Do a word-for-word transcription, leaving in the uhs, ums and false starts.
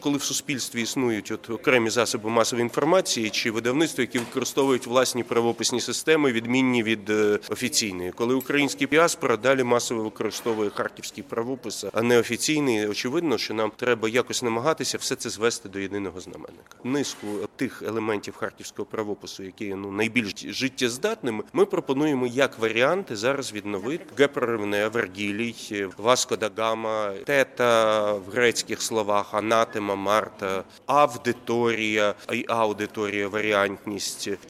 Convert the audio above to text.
Коли в суспільстві існують от окремі засоби масової інформації чи видавництва, які використовують власні правописні системи, відмінні від офіційної. Коли український діаспора далі масово використовує харківський правопис, а не офіційний, очевидно, що нам треба якось намагатися все це звести до єдиного знаменника. Низку тих елементів харківського правопису, які є ну, найбільш життєздатними, ми пропонуємо як варіанти зараз відновити Гепроривне, Вергілій, Васко да Гама, тета в грецьких словах, анатема, Марта, аудиторія і аудиторія, варіантність.